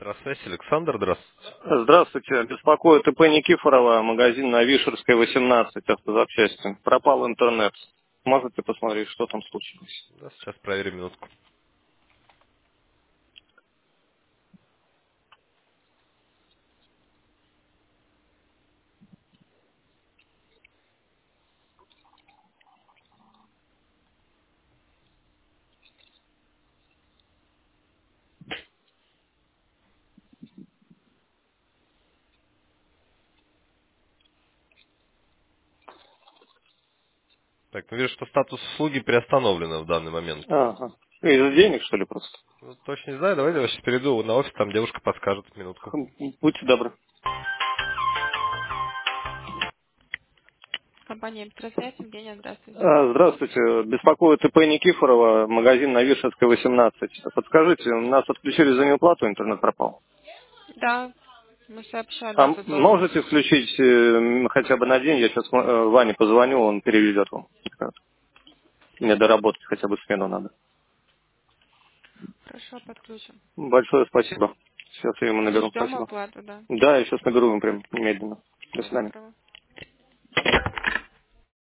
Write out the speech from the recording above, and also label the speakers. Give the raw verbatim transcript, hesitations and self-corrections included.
Speaker 1: Здравствуйте, Александр, здравствуйте.
Speaker 2: Здравствуйте. Беспокоит ИП Никифорова, магазин на Вишерской, восемнадцать, автозапчасти. Пропал интернет. Можете посмотреть, что там случилось?
Speaker 1: Да, сейчас проверим минутку. Так, ну вижу, что статус услуги приостановлен в данный момент.
Speaker 2: Ага. Из-за денег, что ли, просто?
Speaker 1: Ну, точно не знаю, давайте я сейчас перейду на офис, там девушка подскажет минутку.
Speaker 2: Хм, Будьте добры.
Speaker 3: Компания «Электросвязь». Евгения, здравствуйте.
Speaker 2: А, Здравствуйте. Беспокоит ИП Никифорова, магазин на Вишерской, восемнадцать. Подскажите, у нас отключили за неуплату, интернет пропал.
Speaker 3: Да, мы сообщали
Speaker 2: А
Speaker 3: о
Speaker 2: м-
Speaker 3: задолженности.
Speaker 2: можете включить э, м, хотя бы на день? Я сейчас э, Ване позвоню, он переведет вам. Мне доработать хотя бы смену надо.
Speaker 3: Хорошо, подключим.
Speaker 2: Большое спасибо. Сейчас я ему
Speaker 3: И
Speaker 2: наберу.
Speaker 3: ждем
Speaker 2: Спасибо.
Speaker 3: оплату, да.
Speaker 2: Да, я сейчас наберу ему прям немедленно. До
Speaker 3: Всего
Speaker 2: свидания.
Speaker 3: доброго.